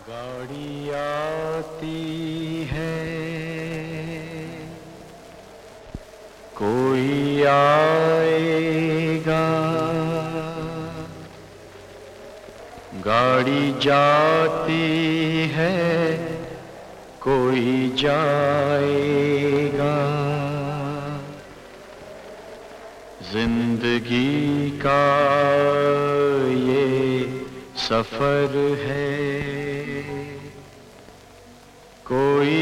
गाड़ी आती है, कोई आएगा, गाड़ी जाती है, कोई जाएगा। जिंदगी का ये सफर है, कोई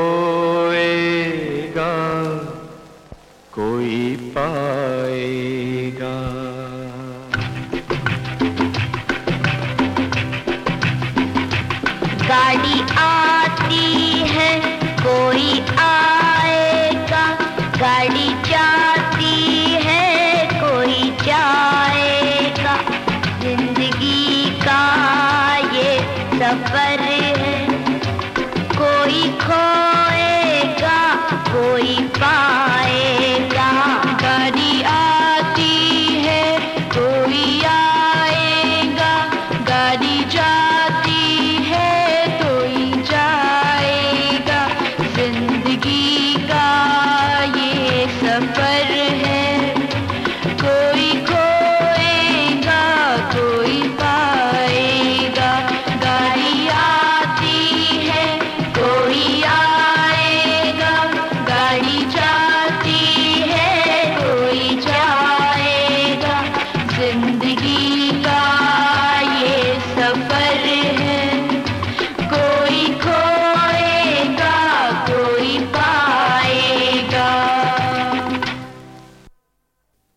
खोएगा, कोई पाएगा। गाड़ी आती है, कोई आएगा, गाड़ी जाती है, कोई जाएगा। जिंदगी का ये सफर